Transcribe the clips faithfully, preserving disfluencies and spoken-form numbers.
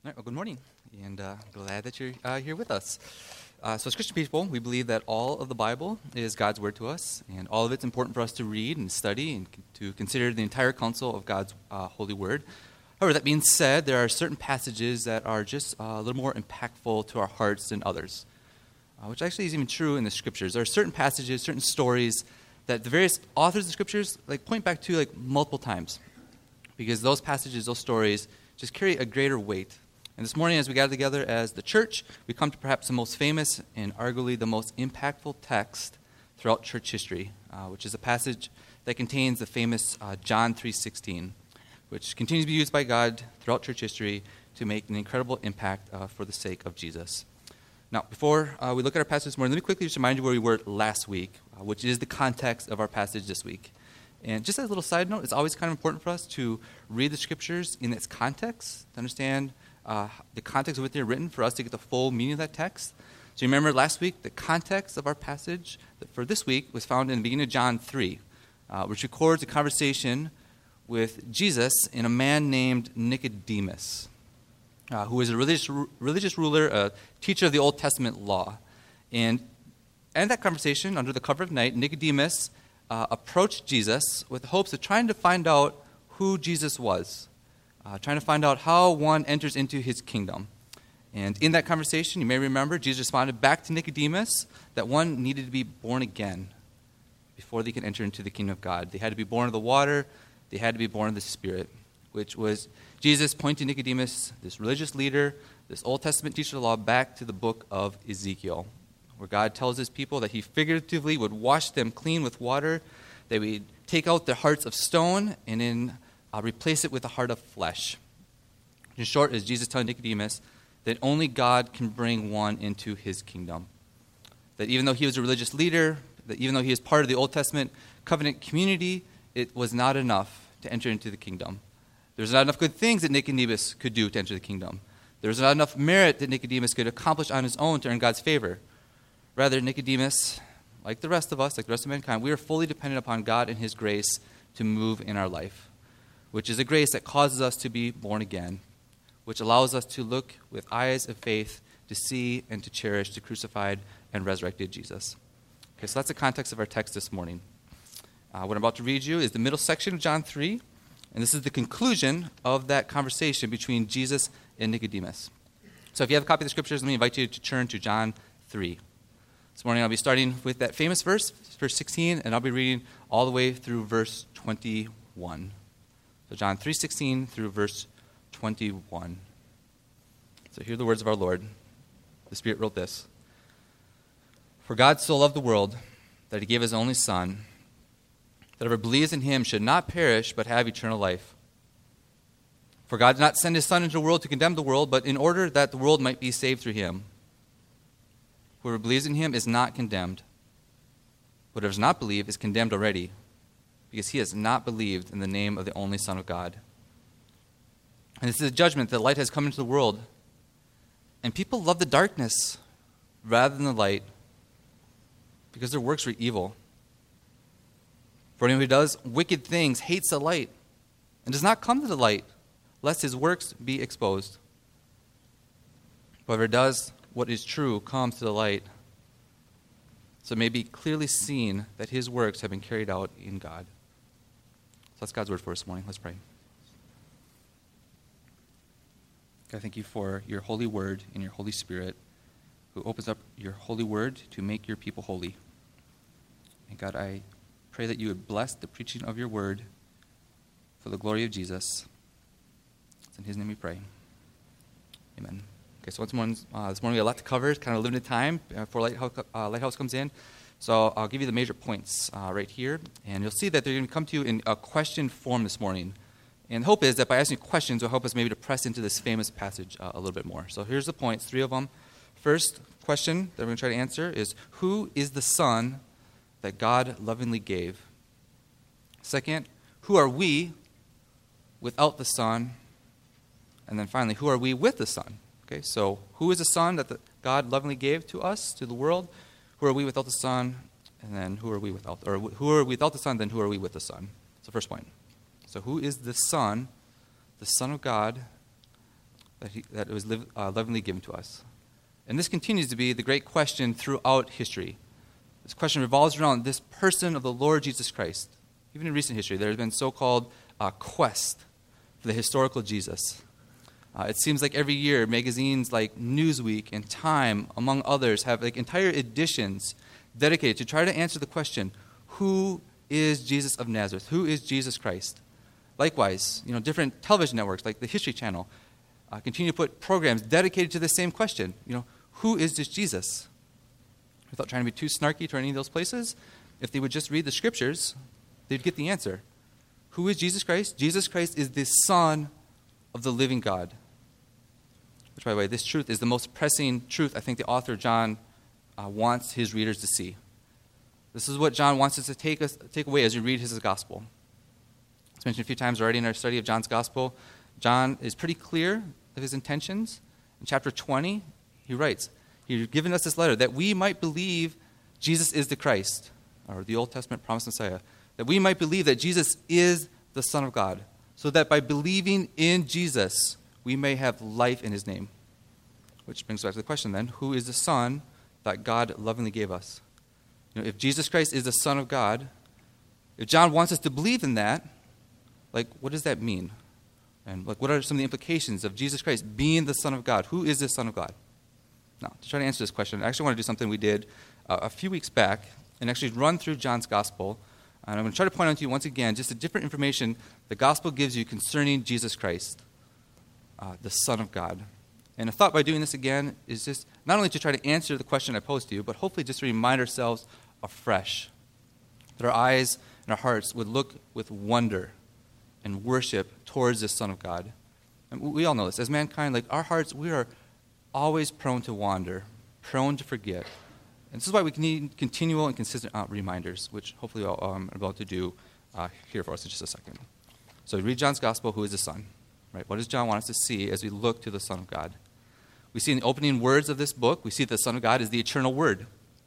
All right, well, good morning, and uh, glad that you're uh, here with us. Uh, so as Christian people, we believe that all of the Bible is God's Word to us, and all of it's important for us to read and study and c- to consider the entire counsel of God's uh, holy Word. However, that being said, there are certain passages that are just uh, a little more impactful to our hearts than others, uh, which actually is even true in the Scriptures. There are certain passages, certain stories that the various authors of the Scriptures like point back to like multiple times, because those passages, those stories, just carry a greater weight. And this morning, as we gather together as the church, we come to perhaps the most famous and arguably the most impactful text throughout church history, uh, which is a passage that contains the famous uh, John three sixteen, which continues to be used by God throughout church history to make an incredible impact uh, for the sake of Jesus. Now, before uh, we look at our passage this morning, let me quickly just remind you where we were last week, uh, which is the context of our passage this week. And just as a little side note, it's always kind of important for us to read the Scriptures in its context, to understand Uh, the context of what they're written for us to get the full meaning of that text. So you remember last week, the context of our passage for this week was found in the beginning of John three, uh, which records a conversation with Jesus and a man named Nicodemus, uh, who was a religious, religious ruler, a teacher of the Old Testament law. And in that conversation, under the cover of night, Nicodemus uh, approached Jesus with the hopes of trying to find out who Jesus was. Uh, trying to find out how one enters into his kingdom. And in that conversation, you may remember, Jesus responded back to Nicodemus that one needed to be born again before they could enter into the kingdom of God. They had to be born of the water, they had to be born of the Spirit, which was Jesus pointing Nicodemus, this religious leader, this Old Testament teacher of the law, back to the book of Ezekiel, where God tells his people that he figuratively would wash them clean with water, that he would take out their hearts of stone, and in Uh, replace it with a heart of flesh. In short, is Jesus telling Nicodemus that only God can bring one into his kingdom. That even though he was a religious leader, that even though he was part of the Old Testament covenant community, it was not enough to enter into the kingdom. There's not enough good things that Nicodemus could do to enter the kingdom. There's not enough merit that Nicodemus could accomplish on his own to earn God's favor. Rather, Nicodemus, like the rest of us, like the rest of mankind, we are fully dependent upon God and his grace to move in our life, which is a grace that causes us to be born again, which allows us to look with eyes of faith to see and to cherish the crucified and resurrected Jesus. Okay, so that's the context of our text this morning. Uh, what I'm about to read you is the middle section of John three, and this is the conclusion of that conversation between Jesus and Nicodemus. So if you have a copy of the Scriptures, let me invite you to turn to John three. This morning I'll be starting with that famous verse, verse sixteen, and I'll be reading all the way through verse twenty-one. So John three sixteen through verse twenty-one. So hear the words of our Lord. The Spirit wrote this. For God so loved the world that he gave his only Son, that whoever believes in him should not perish but have eternal life. For God did not send his Son into the world to condemn the world, but in order that the world might be saved through him. Whoever believes in him is not condemned. Whoever does not believe is condemned already, because he has not believed in the name of the only Son of God. And this is a judgment that light has come into the world, and people love the darkness rather than the light, because their works were evil. For anyone who does wicked things hates the light, and does not come to the light, lest his works be exposed. Whoever does what is true comes to the light, so it may be clearly seen that his works have been carried out in God. So that's God's word for us this morning. Let's pray. God, thank you for your holy word and your Holy Spirit, who opens up your holy word to make your people holy. And God, I pray that you would bless the preaching of your word for the glory of Jesus. It's in his name we pray. Amen. Okay, so once more, uh, this morning we have a lot to cover. It's kind of limited time before Lighthouse, uh, Lighthouse comes in. So I'll give you the major points uh, right here, and you'll see that they're going to come to you in a question form this morning. And the hope is that by asking questions, will help us maybe to press into this famous passage uh, a little bit more. So here's the points, three of them. First question that we're going to try to answer is, who is the Son that God lovingly gave? Second, who are we without the Son? And then finally, who are we with the Son? Okay, so who is the Son that the, God lovingly gave to us, to the world? Who are we without the Son? And then who are we without, or who are we without the Son, then who are we with the Son? So first point. So who is the Son, the Son of God, that, he, that it was live, uh, lovingly given to us. And this continues to be the great question throughout history. This question revolves around this person of the Lord Jesus Christ. Even in recent history, there has been so-called uh, quest for the historical Jesus. Uh, it seems like every year, magazines like Newsweek and Time, among others, have like entire editions dedicated to try to answer the question, who is Jesus of Nazareth? Who is Jesus Christ? Likewise, you know, different television networks like the History Channel uh, continue to put programs dedicated to the same question. You know, who is this Jesus? Without trying to be too snarky to any of those places, if they would just read the scriptures, they'd get the answer. Who is Jesus Christ? Jesus Christ is the Son of the living God. Which, by the way, this truth is the most pressing truth I think the author John uh, wants his readers to see. This is what John wants us to take us take away as we read his gospel. As mentioned a few times already in our study of John's gospel, John is pretty clear of his intentions. In chapter twenty, he writes, he's given us this letter that we might believe Jesus is the Christ, or the Old Testament promised Messiah, that we might believe that Jesus is the Son of God, so that by believing in Jesus, we may have life in his name. Which brings us back to the question then, who is the Son that God lovingly gave us? You know, if Jesus Christ is the Son of God, if John wants us to believe in that, like, what does that mean? And like, what are some of the implications of Jesus Christ being the Son of God? Who is the Son of God? Now, to try to answer this question, I actually want to do something we did uh, a few weeks back and actually run through John's gospel. And I'm going to try to point out to you once again just the different information the gospel gives you concerning Jesus Christ, uh, the Son of God. And a thought by doing this again is just not only to try to answer the question I posed to you, but hopefully just to remind ourselves afresh that our eyes and our hearts would look with wonder and worship towards the Son of God. And we all know this. As mankind, like our hearts, we are always prone to wander, prone to forget. And this is why we need continual and consistent uh, reminders, which hopefully I'll, um, I'm about to do uh, here for us in just a second. So we read John's gospel, who is the Son? Right? What does John want us to see as we look to the Son of God? We see in the opening words of this book, we see that the Son of God is the eternal Word.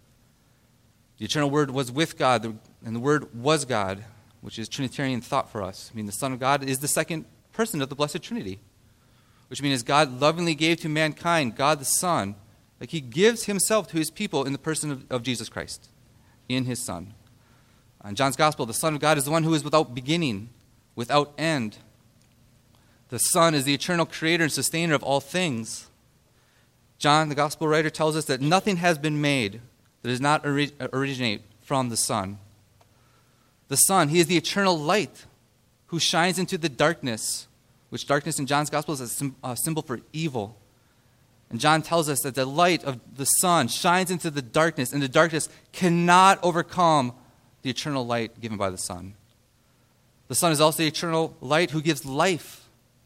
The eternal Word was with God, and the Word was God, which is Trinitarian thought for us. I mean, the Son of God is the second person of the Blessed Trinity, which means God lovingly gave to mankind, God the Son, like he gives himself to his people in the person of, of Jesus Christ, in his Son. In John's Gospel, the Son of God is the one who is without beginning, without end. The Son is the eternal creator and sustainer of all things. John, the Gospel writer, tells us that nothing has been made that does not ori- originate from the Son. The Son, he is the eternal light who shines into the darkness, which darkness in John's Gospel is a sim- uh, symbol for evil. And John tells us that the light of the Son shines into the darkness, and the darkness cannot overcome the eternal light given by the Son. The Son is also the eternal light who gives life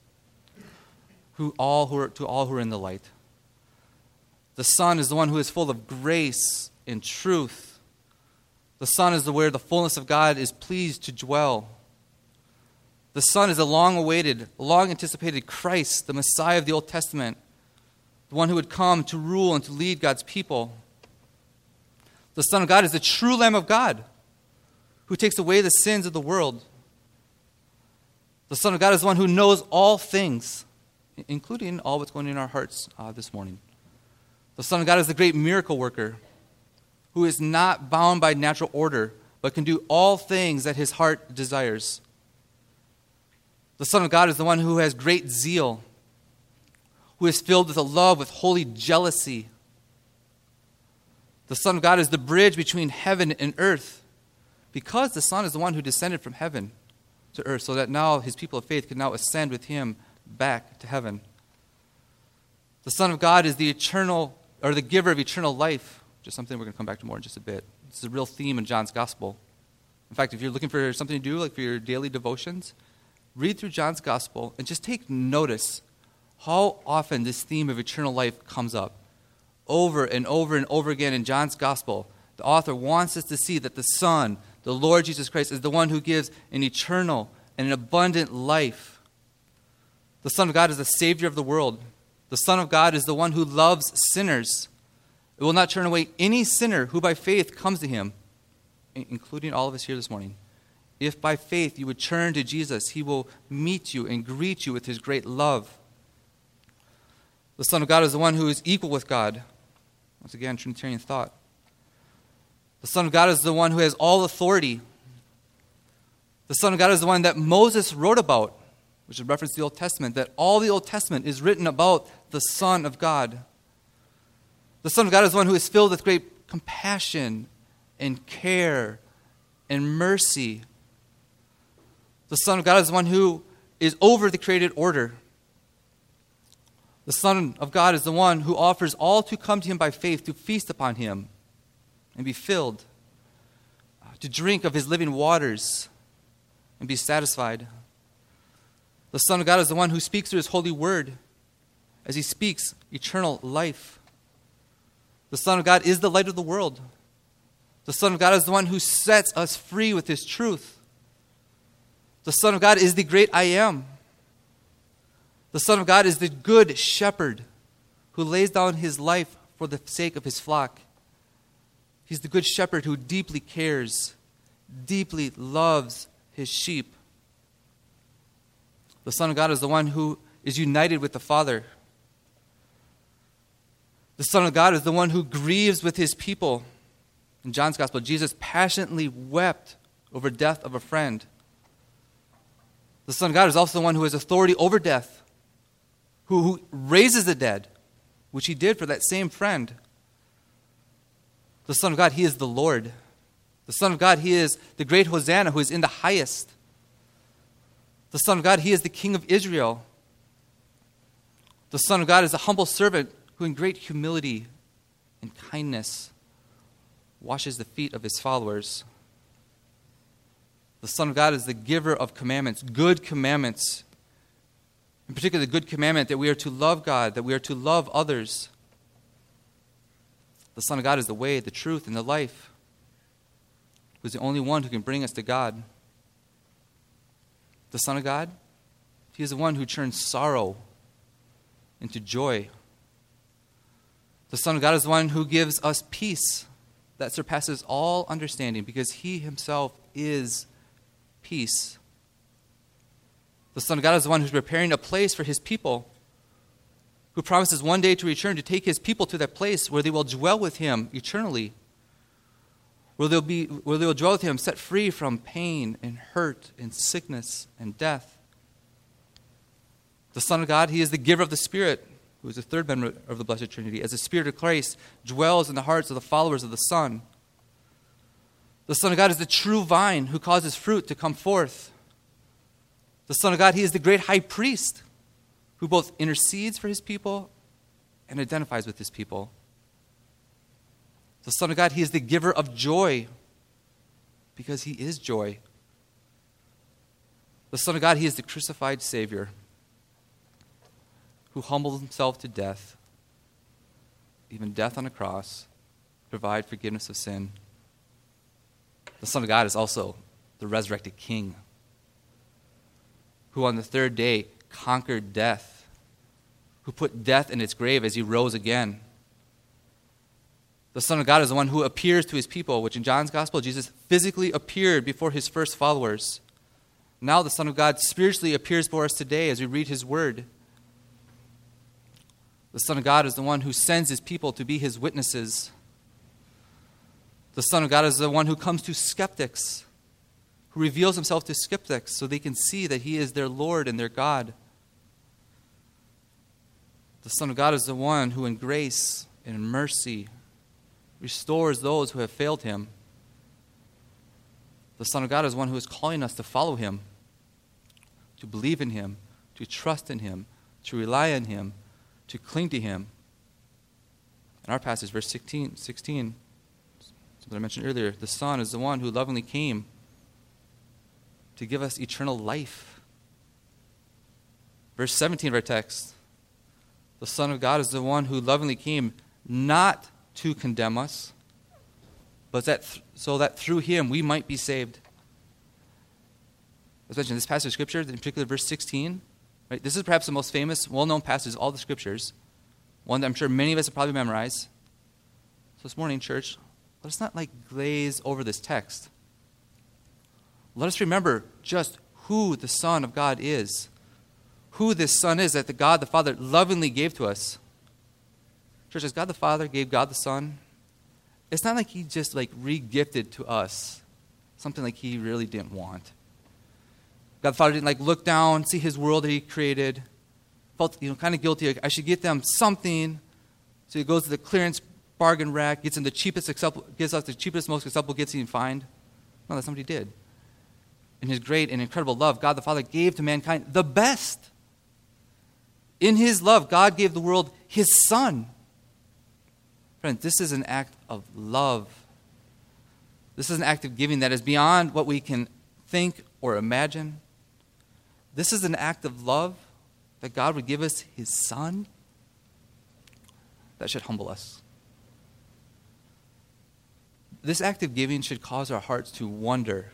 who all who are, to all who are in the light. The Son is the one who is full of grace and truth. The Son is the where the fullness of God is pleased to dwell. The Son is a long-awaited, long-anticipated Christ, the Messiah of the Old Testament, the one who would come to rule and to lead God's people. The Son of God is the true Lamb of God who takes away the sins of the world. The Son of God is the one who knows all things, including all what's going on in our hearts uh, this morning. The Son of God is the great miracle worker who is not bound by natural order, but can do all things that his heart desires. The Son of God is the one who has great zeal, who is filled with a love with holy jealousy. The Son of God is the bridge between heaven and earth, because the Son is the one who descended from heaven to earth, so that now his people of faith can now ascend with him back to heaven. The Son of God is the eternal, or the giver of eternal life, which is something we're going to come back to more in just a bit. It's a real theme in John's Gospel. In fact, if you're looking for something to do, like for your daily devotions, read through John's Gospel and just take notice how often this theme of eternal life comes up. Over and over and over again in John's Gospel, the author wants us to see that the Son, the Lord Jesus Christ, is the one who gives an eternal and an abundant life. The Son of God is the Savior of the world. The Son of God is the one who loves sinners. It will not turn away any sinner who by faith comes to him, including all of us here this morning. If by faith you would turn to Jesus, he will meet you and greet you with his great love. The Son of God is the one who is equal with God. Once again, Trinitarian thought. The Son of God is the one who has all authority. The Son of God is the one that Moses wrote about, which is reference to the Old Testament, that all the Old Testament is written about the Son of God. The Son of God is the one who is filled with great compassion and care and mercy. The Son of God is the one who is over the created order. The Son of God is the one who offers all to come to him by faith, to feast upon him and be filled, to drink of his living waters and be satisfied. The Son of God is the one who speaks through his holy word as he speaks eternal life. The Son of God is the light of the world. The Son of God is the one who sets us free with his truth. The Son of God is the great I am. The Son of God is the good shepherd who lays down his life for the sake of his flock. He's the good shepherd who deeply cares, deeply loves his sheep. The Son of God is the one who is united with the Father. The Son of God is the one who grieves with his people. In John's Gospel, Jesus passionately wept over death of a friend. The Son of God is also the one who has authority over death, who, who raises the dead, which he did for that same friend. The Son of God, he is the Lord. The Son of God, he is the great Hosanna who is in the highest. The Son of God, he is the King of Israel. The Son of God is a humble servant who in great humility and kindness washes the feet of his followers. The Son of God is the giver of commandments, good commandments. In particular, the good commandment that we are to love God, that we are to love others. The Son of God is the way, the truth, and the life, who is the only one who can bring us to God. The Son of God, he is the one who turns sorrow into joy. The Son of God is the one who gives us peace that surpasses all understanding, because he himself is peace. The Son of God is the one who's preparing a place for his people, who promises one day to return to take his people to that place where they will dwell with him eternally, where they'll be, where they will dwell with him, set free from pain and hurt and sickness and death. The Son of God, he is the giver of the Spirit, who is the third member of the Blessed Trinity, as the Spirit of Christ dwells in the hearts of the followers of the Son. The Son of God is the true vine who causes fruit to come forth. The Son of God, he is the great high priest who both intercedes for his people and identifies with his people. The Son of God, he is the giver of joy because he is joy. The Son of God, he is the crucified Savior who humbled himself to death, even death on a cross, to provide forgiveness of sin. The Son of God is also the resurrected King, who on the third day conquered death, who put death in its grave as he rose again. The Son of God is the one who appears to his people, which in John's Gospel, Jesus physically appeared before his first followers. Now the Son of God spiritually appears for us today as we read his word. The Son of God is the one who sends his people to be his witnesses. The Son of God is the one who comes to skeptics, who reveals himself to skeptics so they can see that he is their Lord and their God. The Son of God is the one who in grace and in mercy restores those who have failed him. The Son of God is one who is calling us to follow him, to believe in him, to trust in him, to rely on him, to cling to him. In our passage, verse sixteen, sixteen, something I mentioned earlier, the Son is the one who lovingly came to give us eternal life. Verse seventeen of our text, the Son of God is the one who lovingly came not to condemn us, but that th- so that through him we might be saved. As mentioned, this passage of Scripture, in particular verse sixteen, right, this is perhaps the most famous, well-known passage of all the Scriptures, one that I'm sure many of us have probably memorized. So this morning, church, let us not like glaze over this text. Let us remember just who the Son of God is, who this Son is that the God the Father lovingly gave to us, Church, as God the Father gave God the Son, it's not like he just like re-gifted to us something like he really didn't want. God the Father didn't like look down, see his world that he created, felt you know kind of guilty. Like, I should get them something. So he goes to the clearance bargain rack, gets them the cheapest acceptable, gives us the cheapest, most acceptable gifts he can find. No, that's not what he did. In his great and incredible love, God the Father gave to mankind the best. In his love, God gave the world his Son. Friends, this is an act of love. This is an act of giving that is beyond what we can think or imagine. This is an act of love that God would give us his Son. That should humble us. This act of giving should cause our hearts to wonder,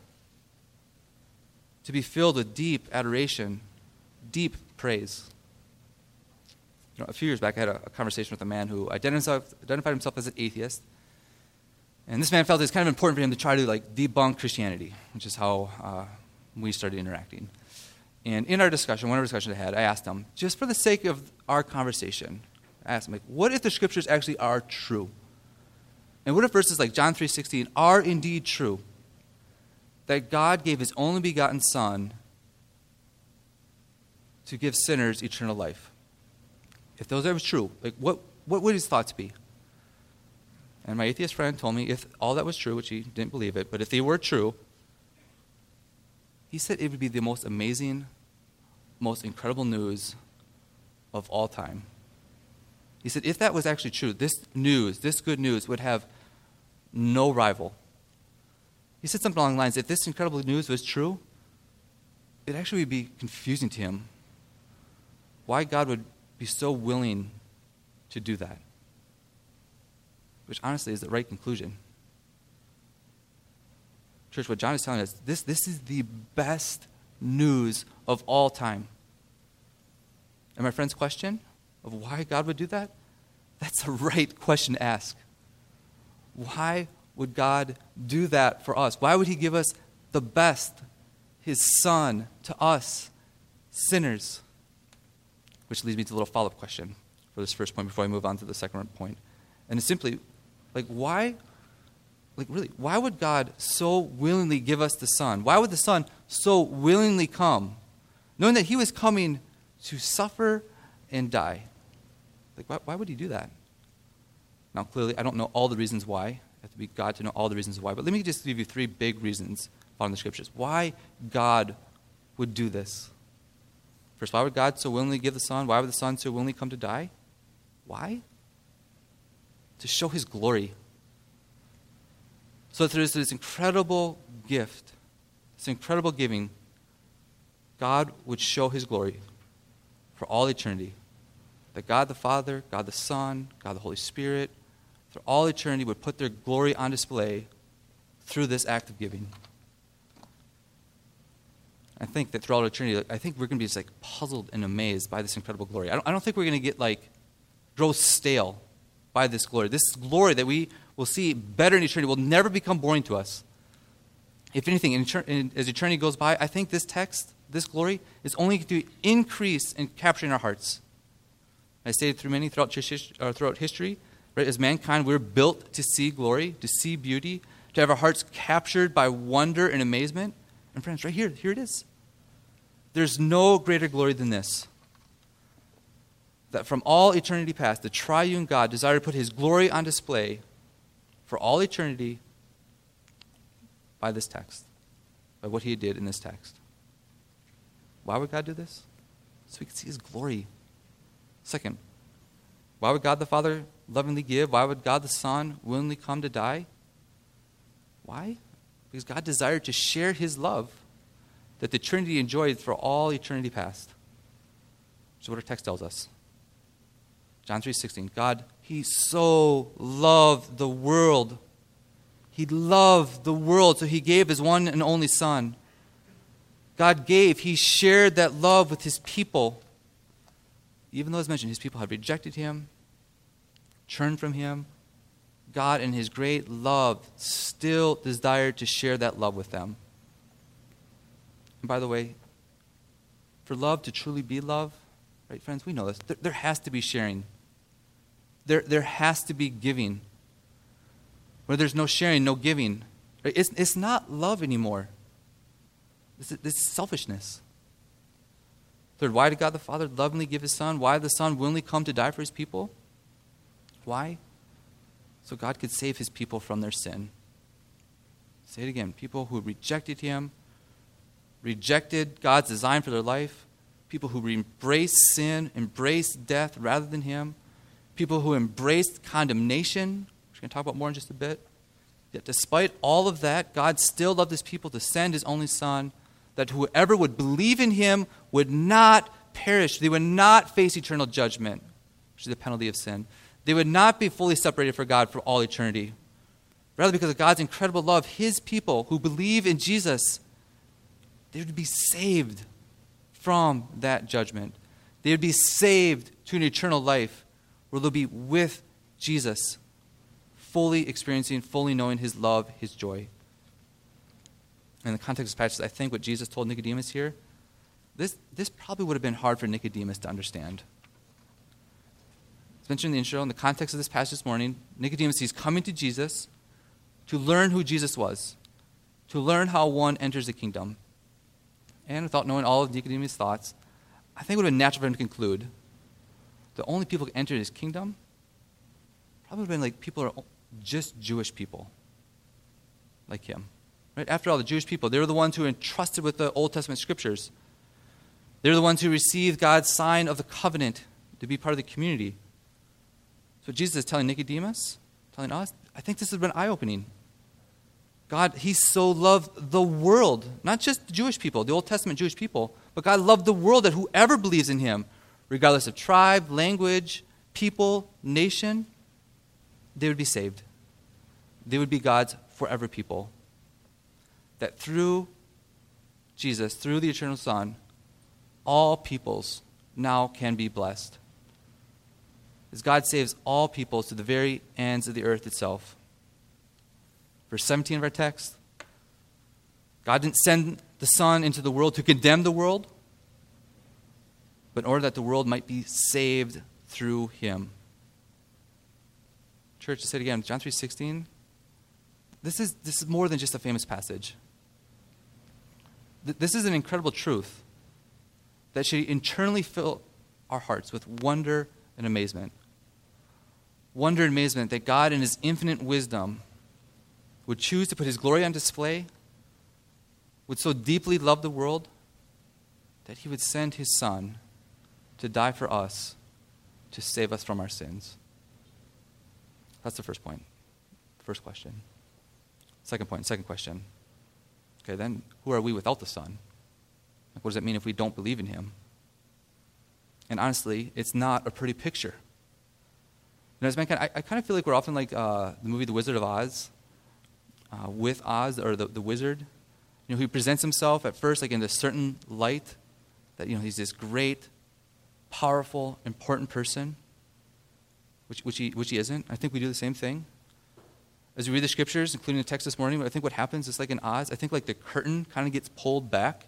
to be filled with deep adoration, deep praise. You know, a few years back, I had a, a conversation with a man who identified, identified himself as an atheist. And this man felt it was kind of important for him to try to like debunk Christianity, which is how uh, we started interacting. And in our discussion, one of our discussions I had, I asked him, just for the sake of our conversation, I asked him, like, what if the scriptures actually are true? And what if verses like John three sixteen are indeed true? That God gave his only begotten Son to give sinners eternal life. If those are true, like what, what would his thoughts be? And my atheist friend told me if all that was true, which he didn't believe it, but if they were true, he said it would be the most amazing, most incredible news of all time. He said if that was actually true, this news, this good news would have no rival. He said something along the lines, if this incredible news was true, it actually would be confusing to him why God would be so willing to do that. Which honestly is the right conclusion. Church, what John is telling us, this, this is the best news of all time. And my friend's question of why God would do that, that's the right question to ask. Why would God do that for us? Why would he give us the best, his Son, to us, sinners? Which leads me to a little follow-up question for this first point before I move on to the second point. And it's simply, like, why, like really, why would God so willingly give us the Son? Why would the Son so willingly come, knowing that he was coming to suffer and die? Like, why, why would he do that? Now, clearly, I don't know all the reasons why. I have to be God to know all the reasons why. But let me just give you three big reasons found in the Scriptures. Why God would do this. First, why would God so willingly give the Son? Why would the Son so willingly come to die? Why? To show his glory. So that there's this incredible gift, this incredible giving, God would show his glory for all eternity. That God the Father, God the Son, God the Holy Spirit, for all eternity would put their glory on display through this act of giving. I think that throughout eternity, I think we're going to be just like puzzled and amazed by this incredible glory. I don't, I don't think we're going to get like grow stale by this glory. This glory that we will see better in eternity will never become boring to us. If anything, in, in, as eternity goes by, I think this text, this glory, is only going to increase in capturing our hearts. I say it through many throughout, uh, throughout history. Right? As mankind, we're built to see glory, to see beauty, to have our hearts captured by wonder and amazement. And friends, right here, here it is. There's no greater glory than this. That from all eternity past, the triune God desired to put his glory on display for all eternity by this text, by what he did in this text. Why would God do this? So we can see his glory. Second, why would God the Father lovingly give? Why would God the Son willingly come to die? Why? Because God desired to share his love that the Trinity enjoyed for all eternity past. Which is what our text tells us. John three sixteen, God, he so loved the world. He loved the world, so he gave his one and only Son. God gave, he shared that love with his people. Even though, as mentioned, his people had rejected him, turned from him, God in his great love still desired to share that love with them. And by the way, for love to truly be love, right, friends, we know this, there, there has to be sharing. there, there has to be giving. Where there's no sharing, no giving. It's, it's not love anymore. This is, this is selfishness. Third, why did God the Father lovingly give his Son? Why did the Son willingly come to die for his people? Why? So God could save his people from their sin. Say it again. People who rejected him, rejected God's design for their life, people who embraced sin, embraced death rather than him, people who embraced condemnation, which we're going to talk about more in just a bit. Yet despite all of that, God still loved his people to send his only Son, that whoever would believe in him would not perish. They would not face eternal judgment, which is the penalty of sin. They would not be fully separated from God for all eternity. Rather, because of God's incredible love, his people who believe in Jesus, they would be saved from that judgment. They would be saved to an eternal life where they'll be with Jesus, fully experiencing, fully knowing his love, his joy. In the context of this passage, I think what Jesus told Nicodemus here, this, this probably would have been hard for Nicodemus to understand. It's mentioned in the intro, in the context of this passage this morning, Nicodemus, he's coming to Jesus to learn who Jesus was, to learn how one enters the kingdom. And without knowing all of Nicodemus' thoughts, I think it would have been natural for him to conclude the only people who enter his kingdom probably would have been like people who are just Jewish people, like him. Right? After all, the Jewish people, they were the ones who were entrusted with the Old Testament scriptures. They were the ones who received God's sign of the covenant to be part of the community. So Jesus is telling Nicodemus, telling us, I think this has been eye-opening. God, he so loved the world, not just the Jewish people, the Old Testament Jewish people, but God loved the world that whoever believes in him, regardless of tribe, language, people, nation, they would be saved. They would be God's forever people. That through Jesus, through the eternal Son, all peoples now can be blessed. As God saves all peoples to the very ends of the earth itself. Verse seventeen of our text, God didn't send the Son into the world to condemn the world, but in order that the world might be saved through him. Church, to say it again, John three sixteen, this is, this is more than just a famous passage. This is an incredible truth that should internally fill our hearts with wonder and amazement. Wonder and amazement that God in his infinite wisdom would choose to put his glory on display, would so deeply love the world that he would send his Son to die for us, to save us from our sins. That's the first point, the first question. Second point, second question. Okay, then who are we without the Son? Like, what does that mean if we don't believe in him? And honestly, it's not a pretty picture. And as mankind, I, I kind of feel like we're often like uh, the movie The Wizard of Oz, uh, with Oz, or the, the wizard. You know, he presents himself at first like in this certain light, that, you know, he's this great, powerful, important person, which, which, he, which he isn't. I think we do the same thing. As we read the scriptures, including the text this morning, I think what happens is like in Oz, I think like the curtain kind of gets pulled back.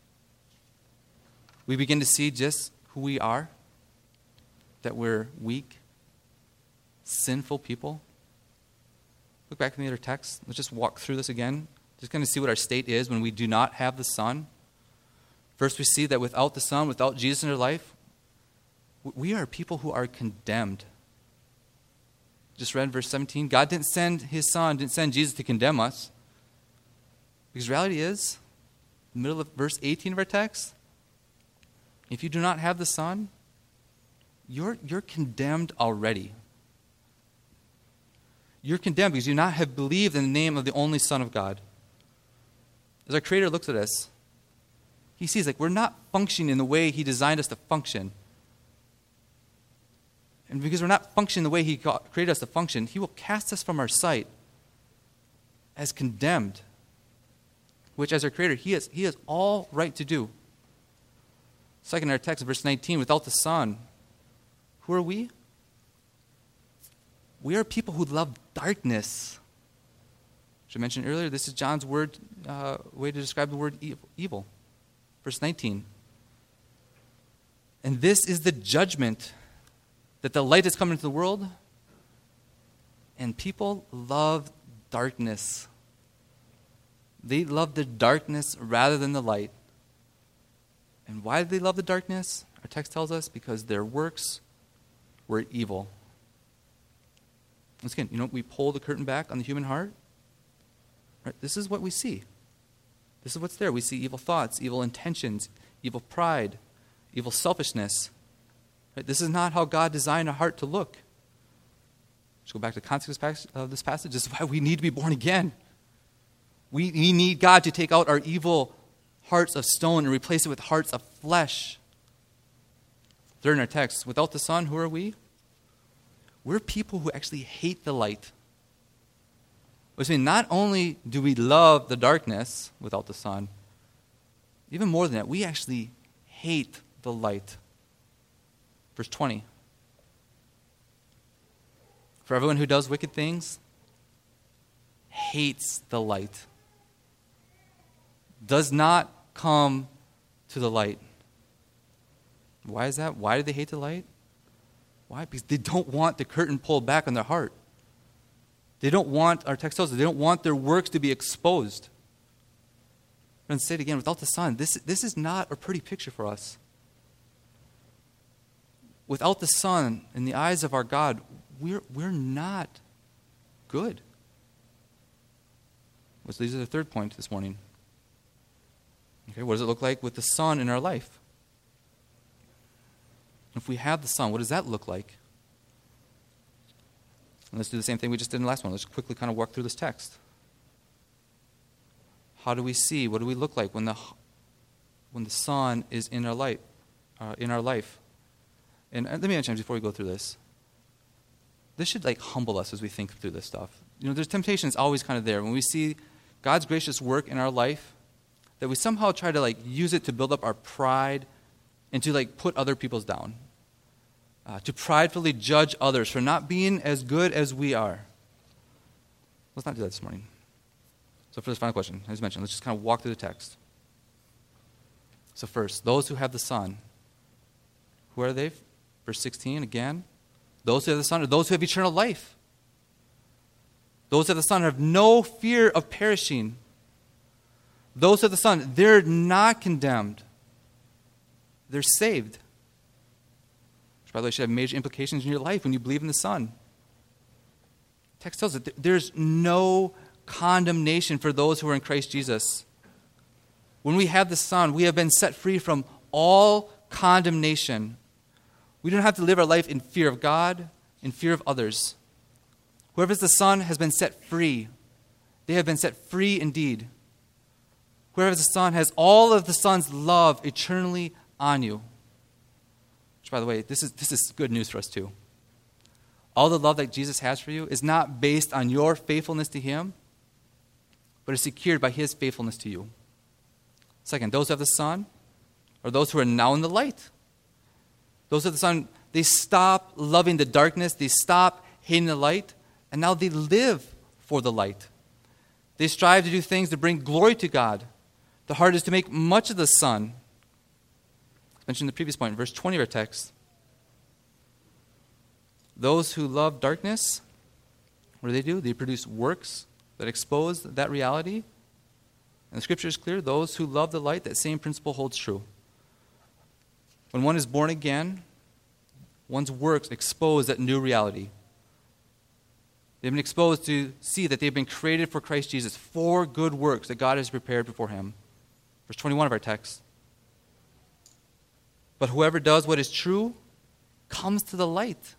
We begin to see just who we are, that we're weak, sinful people. Look back in the other text. Let's just walk through this again. Just kind of see what our state is when we do not have the Son. First, we see that without the Son, without Jesus in our life, we are people who are condemned. Just read verse seventeen. God didn't send his Son, didn't send Jesus to condemn us. Because reality is, in the middle of verse eighteen of our text, if you do not have the Son, you're, you're condemned already. You're condemned because you do not have believed in the name of the only Son of God. As our Creator looks at us, he sees like we're not functioning in the way he designed us to function. And because we're not functioning the way he created us to function, he will cast us from our sight as condemned, which as our Creator, he has, he has all right to do. Second, in our text, verse nineteen, without the Son, who are we? We are people who love darkness. Which I mentioned earlier, this is John's word, uh, way to describe the word evil. Verse nineteen. And this is the judgment, that the light has come into the world, And people love darkness. They love the darkness rather than the light. And why do they love the darkness? Our text tells us because their works were evil. Once again, you know, we pull the curtain back on the human heart. Right? This is what we see. This is what's there. We see evil thoughts, evil intentions, evil pride, evil selfishness. Right? This is not how God designed a heart to look. Let's go back to the context of this passage. This is why we need to be born again. We, we need God to take out our evil hearts of stone and replace it with hearts of flesh. Third in our text, without the Son, who are we? We're people who actually hate the light. Which means not only do we love the darkness without the Son, even more than that, we actually hate the light. Verse twenty. For everyone who does wicked things hates the light, does not come to the light. Why is that? Why do they hate the light? Why? Because they don't want the curtain pulled back on their heart. They don't want, our text tells us, they don't want their works to be exposed. And say it again, without the Son, this, this is not a pretty picture for us. Without the Son, in the eyes of our God, we're, we're not good. Which leads to the third point this morning. Okay, what does it look like with the Son in our life? If we have the Son, what does that look like? And let's do the same thing we just did in the last one. Let's quickly kind of walk through this text. How do we see? What do we look like when the when the Son is in our light, uh, in our life? And uh, let me mention before we go through this. This should like humble us as we think through this stuff. You know, there's temptation is always kind of there when we see God's gracious work in our life, that we somehow try to like use it to build up our pride and to like put other people's down. Uh, to pridefully judge others for not being as good as we are. Let's not do that this morning. So for this final question, as mentioned, let's just kind of walk through the text. So first, those who have the Son. Who are they? Verse sixteen, again. Those who have the Son are those who have eternal life. Those who have the Son have no fear of perishing. Those who have the Son, they're not condemned. They're saved. Which, by the way, should have major implications in your life when you believe in the Son. The text tells us that there's no condemnation for those who are in Christ Jesus. When we have the Son, we have been set free from all condemnation. We don't have to live our life in fear of God, in fear of others. Whoever is the Son has been set free. They have been set free indeed. Whoever is the Son has all of the Son's love eternally on you. Which, by the way, this is, this is good news for us too. All the love that Jesus has for you is not based on your faithfulness to Him, but is secured by His faithfulness to you. Second, those who have the Son are those who are now in the light. Those who have the Son, they stop loving the darkness, they stop hating the light, and now they live for the light. They strive to do things to bring glory to God. The heart is to make much of the Son. As mentioned in the previous point, verse twenty of our text. Those who love darkness, what do they do? They produce works that expose that reality. And the Scripture is clear. Those who love the light, that same principle holds true. When one is born again, one's works expose that new reality. They've been exposed to see that they've been created for Christ Jesus, for good works that God has prepared before Him. Verse twenty-one of our text. But whoever does what is true comes to the light,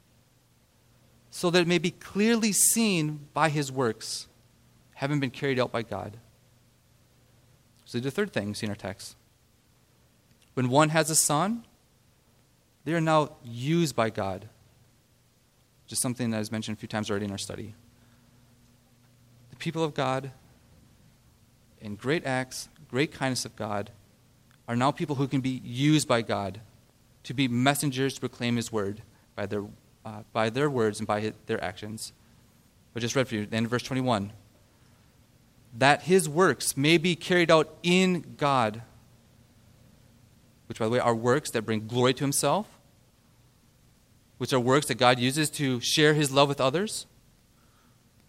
so that it may be clearly seen by his works, having been carried out by God. So the third thing we see in our text. When one has a Son, they are now used by God. Just something that is mentioned a few times already in our study. The people of God, in great acts, great kindness of God, are now people who can be used by God to be messengers to proclaim His word by their uh, by their words and by his, their actions. I just read for you, the end of verse twenty-one. That His works may be carried out in God, which, by the way, are works that bring glory to Himself, which are works that God uses to share His love with others.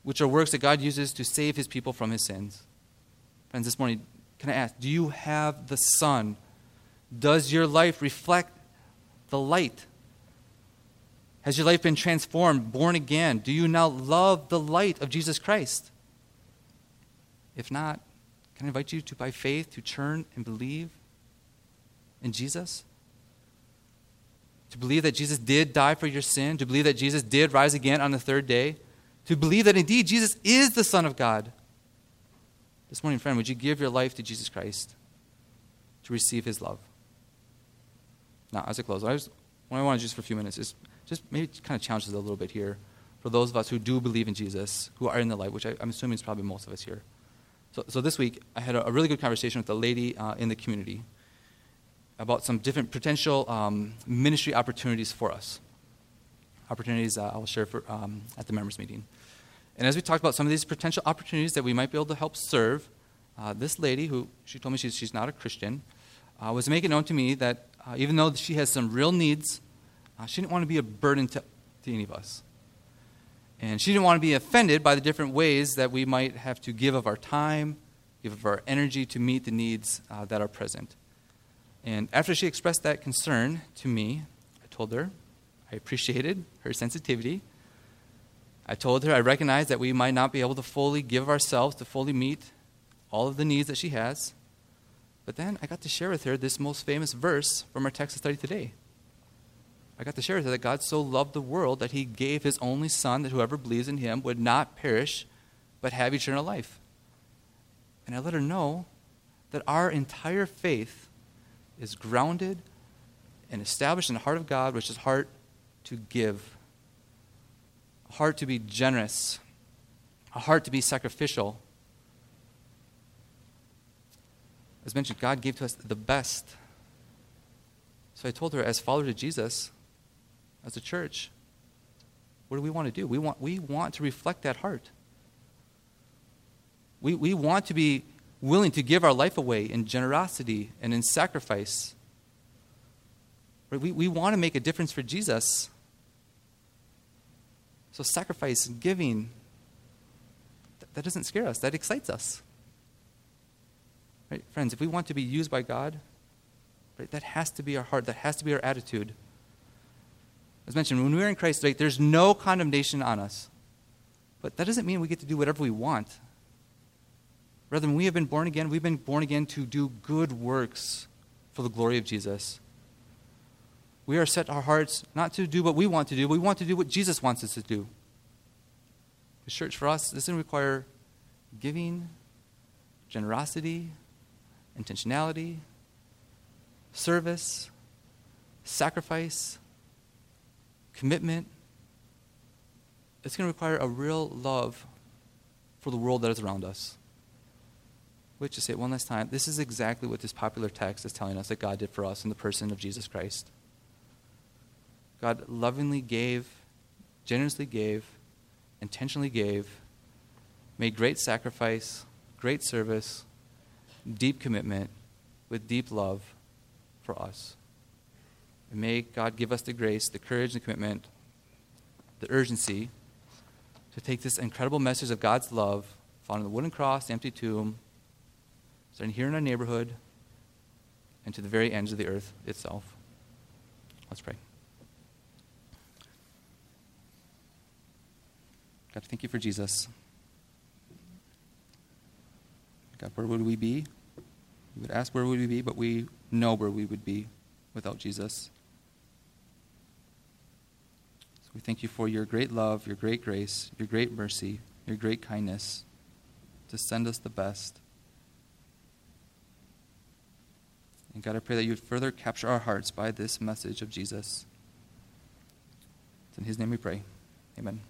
which are works that God uses to save his people from his sins. Friends, this morning, can I ask, do you have the Son? Does your life reflect the light? Has your life been transformed, born again? Do you now love the light of Jesus Christ? If not, can I invite you to, by faith, to turn and believe in Jesus? To believe that Jesus did die for your sin, to believe that Jesus did rise again on the third day, to believe that indeed Jesus is the Son of God. This morning, friend, would you give your life to Jesus Christ to receive his love? Now, as I close, I just, what I want to do just for a few minutes is just maybe kind of challenge us a little bit here for those of us who do believe in Jesus, who are in the light, which I, I'm assuming is probably most of us here. So, so this week, I had a, a really good conversation with a lady uh, in the community about some different potential um, ministry opportunities for us. Opportunities uh, I'll share for, um, at the members meeting. And as we talked about some of these potential opportunities that we might be able to help serve, uh, this lady, who she told me she's, she's not a Christian, uh, was making known to me that uh, even though she has some real needs, uh, she didn't want to be a burden to, to any of us. And she didn't want to be offended by the different ways that we might have to give of our time, give of our energy to meet the needs uh, that are present. And after she expressed that concern to me, I told her I appreciated her sensitivity. I told her I recognized that we might not be able to fully give ourselves to fully meet all of the needs that she has. But then I got to share with her this most famous verse from our text study today. I got to share with her that God so loved the world that he gave his only Son, that whoever believes in him would not perish, but have eternal life. And I let her know that our entire faith is grounded and established in the heart of God, which is heart to give, a heart to be generous, a heart to be sacrificial. As mentioned, God gave to us the best. So I told her, as followers of Jesus, as a church, what do we want to do? We want, we want to reflect that heart. We, we want to be willing to give our life away in generosity and in sacrifice. We, we want to make a difference for Jesus. So sacrifice and giving, that, that doesn't scare us. That excites us. Right? Friends, if we want to be used by God, right, that has to be our heart. That has to be our attitude. As mentioned, when we're in Christ, right, there's no condemnation on us. But that doesn't mean we get to do whatever we want. Rather, when we have been born again, we've been born again to do good works for the glory of Jesus. We are set our hearts not to do what we want to do. We want to do what Jesus wants us to do. The church, for us, this doesn't require giving, generosity, intentionality, service, sacrifice, commitment. It's going to require a real love for the world that is around us. Which, to say it one last time, this is exactly what this popular text is telling us that God did for us in the person of Jesus Christ. God lovingly gave, generously gave, intentionally gave, made great sacrifice, great service, deep commitment, with deep love for us. And may God give us the grace, the courage, the commitment, the urgency to take this incredible message of God's love found in the wooden cross, the empty tomb, starting here in our neighborhood, and to the very ends of the earth itself. Let's pray. God, thank you for Jesus. God, where would we be? We would ask where would we be, but we know where we would be without Jesus. So we thank you for your great love, your great grace, your great mercy, your great kindness to send us the best. And God, I pray that you would further capture our hearts by this message of Jesus. It's in his name we pray. Amen.